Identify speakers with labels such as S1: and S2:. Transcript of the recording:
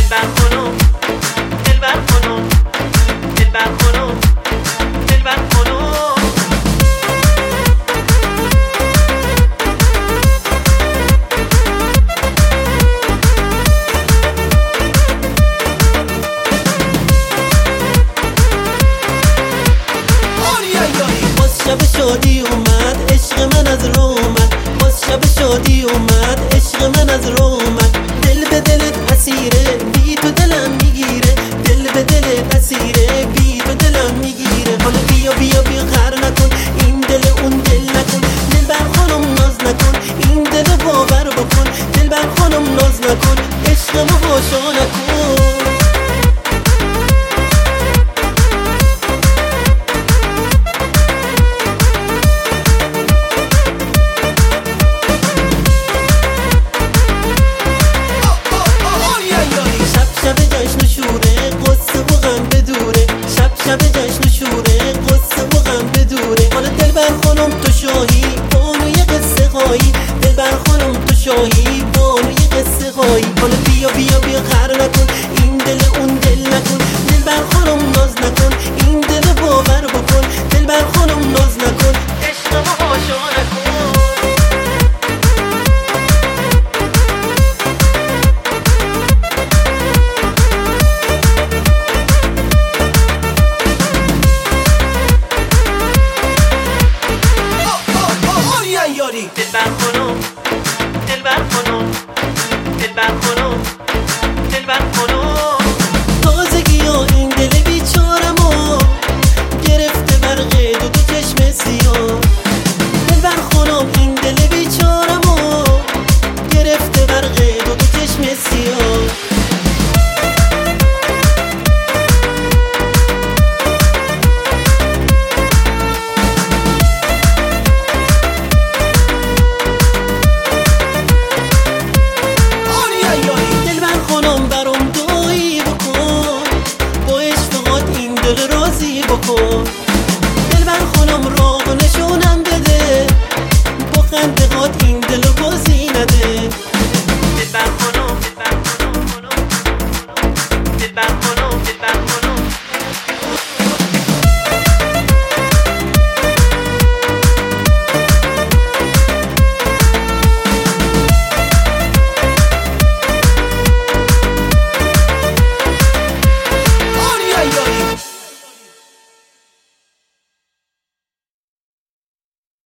S1: دلبر خانم دلبر خانم دلبر خانم دلبر خانم شب شادی اومد عشق من از رو اومد باز شب شادی اومد عشق من از رو اومد دل به دلت اسیره بی تو دلم میگیره دل به دلت اسیره بی تو دلم میگیره حالا بیا بیا بیا خر نکن این دل اون دل نکن دلبر خانم ناز نکن این دل باور بکن دلبر خانم ناز نکن عشقمو هاشا نکن شب جشن شوره قصه و غم بدوره شب جشن شوره قصه و غم بدوره حالا دلبر خانم تو شاهی بانوی قصه خواهی دلبر خانم تو شاهی بانوی قصه خواهی حالا بیا بیا بیا خر نکن این دل اون دل نکن دلبر خانم ناز نکن این دل باور بکن دلبر خانم ناز نکن عشقمو هاشا نکن دلبر خانم دلبر خانم دلبر خانم دلبر خانم تازگی ها این دل بیچارمو گرفته برق دو چشم سیاه دلبر خانم این دل بیچارمو گرفته برق دو چشم سیاه بکن دلبر خانم راه نشونم بده با خنده هات این دلو بازی نده دلبر خانم